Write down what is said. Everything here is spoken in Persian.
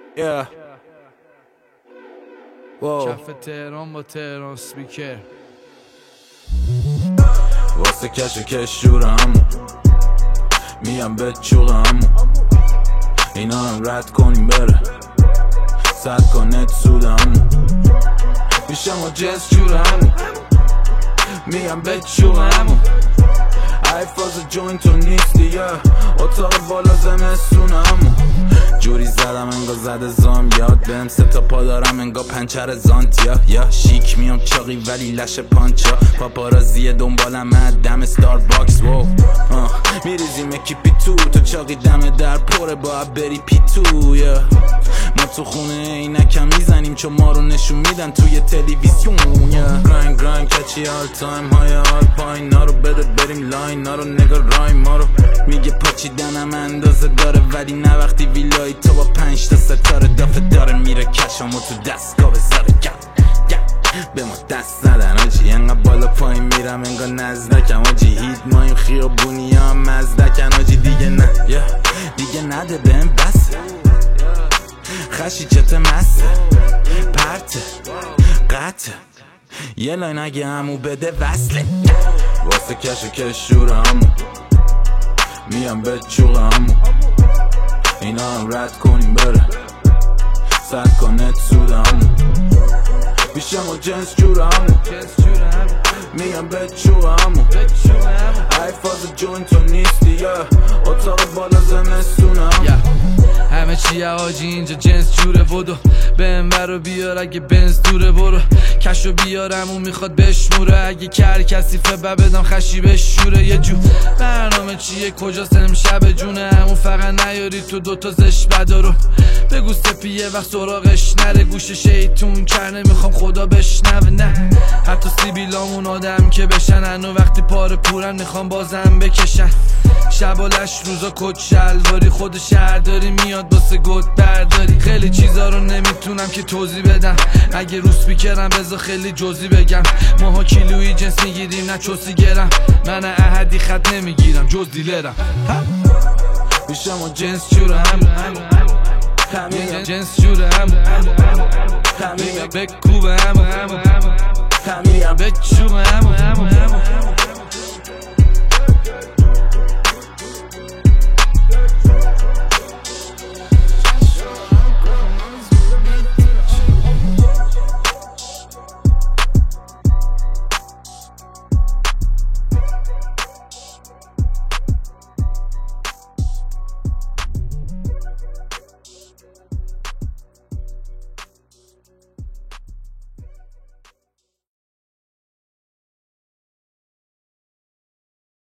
Yeah. Wow. کف تهران با تهران سپیکر واسه کش کش جورم میام به چوغم اینا هم رد کنیم بره صد کنت سودم میشم و جنس جورم میام به چوغم ای فاز جوین تو نیستی یا اتاق بالا زمستونم جوری زدم انگا زده زام یاد بهم سه تا پا دارم انگا پنچر زانتیا یا شیک میام چاقی ولی لش پانچا پاپارازی دنبالم دم ستارباکس وو میریزیم اکیپی تو چاقی دم در پره باید بری پی تو یا ما تو خونه اینکم میزنیم چون ما رو نشون میدن توی تلویزیون گرنگ کچی آل تایم های آل پاین نارو بده بریم لاین نارو نگا رایم ما رو میگه پاچیدنم اندازه داره ولی نه وقتی ویلایی تو با 5 تا ستاره دافه داره میره کشمو تو دستگاه بذاره به ما دست ندن آجی انقدر بالا پایین میرم انگا نزدکم آجی هیت مایم خیابونی ها مزدکن آجی دیگه نه دیگه نده بهم بسه خشی چت مسته پرته قطه یه لاین اگه همو بده وصله واسه کش و کش جورم میام به چوغم اینا هم رد کنیم بره صد کنت سودم بیشم و جنس جورم میام به چوغم ای فاز جوین تو نیستی یا اتاق بالا زمستونم همه چیه آجی اینجا جنس جوره بدو بهم برو بیار اگه بنز دوره برو کشو بیارم اون میخواد بشموره اگه کر کسیفه بدم خشی بشوره یه جو برنامه چیه کجاست امشب جونه همون فقط نیاری تو دوتا زش بدارو بگو سپی یه وقت سراغش نره گوش شیطون کرنه میخوام خدا بشنوه نه حتی سیبیلامون آدم که بشن انو وقتی پاره پورن میخوام بازم بکشن شبالش روزا کت شلواری خود شهرداری میاد باسه گد برداری خیلی چیزا رو نمیتونم که توضیح بدم اگه رو سپیکرم بذار خیلی جزئی بگم ماها کیلویی جنس میگیریم نه چوسی گرم من احدی خط نمیگیرم جز دیلرم بیشم و جنس جورم جنس جورم بکوبم بچوبم